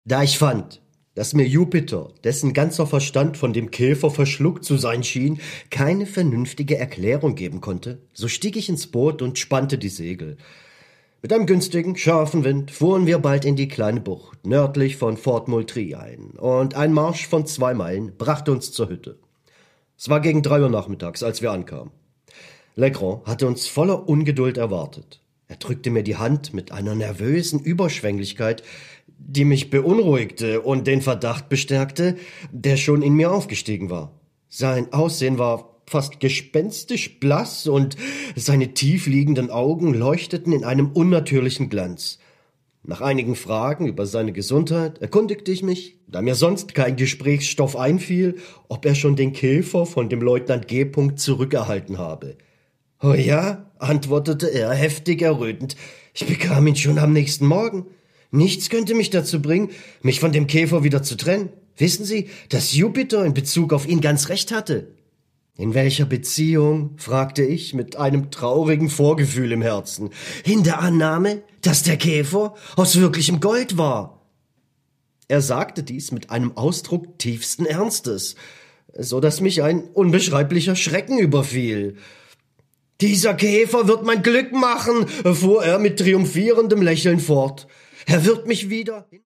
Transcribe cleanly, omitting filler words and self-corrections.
Da ich fand, dass mir Jupiter, dessen ganzer Verstand von dem Käfer verschluckt zu sein schien, keine vernünftige Erklärung geben konnte, so stieg ich ins Boot und spannte die Segel. Mit einem günstigen, scharfen Wind fuhren wir bald in die kleine Bucht, nördlich von Fort Moultrie ein, und ein Marsch von 2 Meilen brachte uns zur Hütte. Es war gegen 3 Uhr nachmittags, als wir ankamen. Legrand hatte uns voller Ungeduld erwartet. Er drückte mir die Hand mit einer nervösen Überschwänglichkeit, die mich beunruhigte und den Verdacht bestärkte, der schon in mir aufgestiegen war. Sein Aussehen war fast gespenstisch blass und seine tiefliegenden Augen leuchteten in einem unnatürlichen Glanz. Nach einigen Fragen über seine Gesundheit erkundigte ich mich, da mir sonst kein Gesprächsstoff einfiel, ob er schon den Käfer von dem Leutnant G. zurückerhalten habe. »Oh ja«, antwortete er, heftig errötend, »ich bekam ihn schon am nächsten Morgen. Nichts könnte mich dazu bringen, mich von dem Käfer wieder zu trennen. Wissen Sie, dass Jupiter in Bezug auf ihn ganz recht hatte?« »In welcher Beziehung?« fragte ich mit einem traurigen Vorgefühl im Herzen. »In der Annahme, dass der Käfer aus wirklichem Gold war.« Er sagte dies mit einem Ausdruck tiefsten Ernstes, so dass mich ein unbeschreiblicher Schrecken überfiel. »Dieser Käfer wird mein Glück machen«, fuhr er mit triumphierendem Lächeln fort. »Er wird mich wieder